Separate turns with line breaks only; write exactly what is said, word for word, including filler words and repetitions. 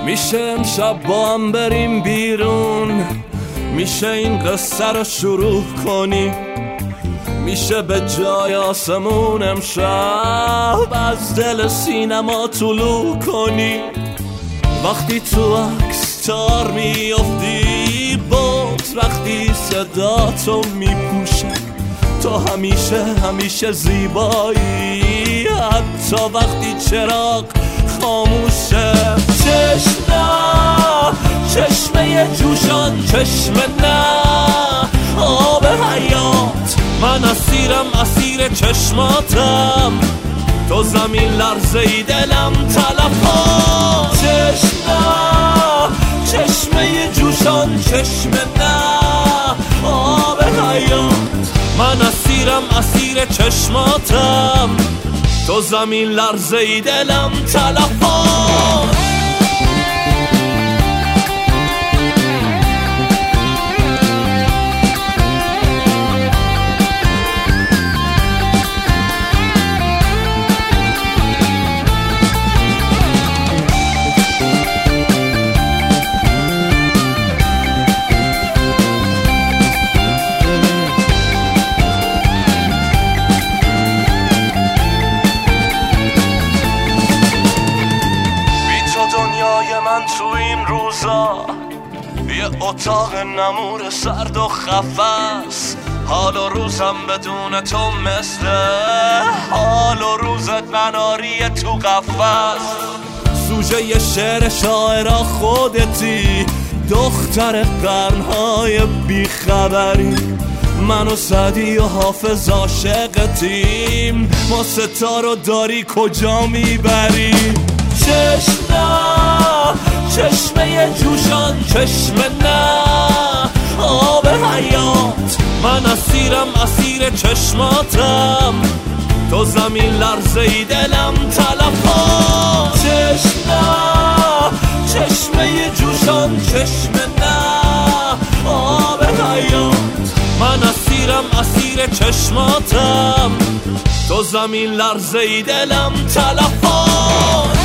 میشه امشب با هم بریم بیرون، میشه این قصه رو شروع کنی، میشه به جای آسمون امشب از دل سینما طلوع کنی. وقتی تو عکس تار میافتی بود، وقتی صدا تو میپوشه، تو همیشه همیشه زیبایی، حتی وقتی چراغ خاموشه. چشم نه، چشمه جوشان، چشم نه، آب حیات، من اسیرم اسیر چشماتم، تو زمین لرزه ای دلم تلفات. چشم نه، چشمه جوشان، چشم نه، آب حیات، من اسیرم اسیر چشماتم، تو زمین لرزه ای دلم تلفات. من تو این روزا یه اتاق نمور سرد و خفص، حال و روزم بدون تو مثل حال و روزت مناری تو قفص. سوژه یه شعر شاعرا خودتی، دختر قرنهای بیخبری، من و سعدی و حافظ عاشقتیم، ما ستارو داری کجا میبری؟ چشم نه، چشمه جوشان، چشم نه، آب حیات، من اسیرم اسیر چشماتم، تو زمین لرزه ای دلم تلفات. چشم نه، چشمه جوشان، چشم نه، آب حیات، من اسیرم اسیر چشماتم، تو زمین لرزه ای دلم تلفات.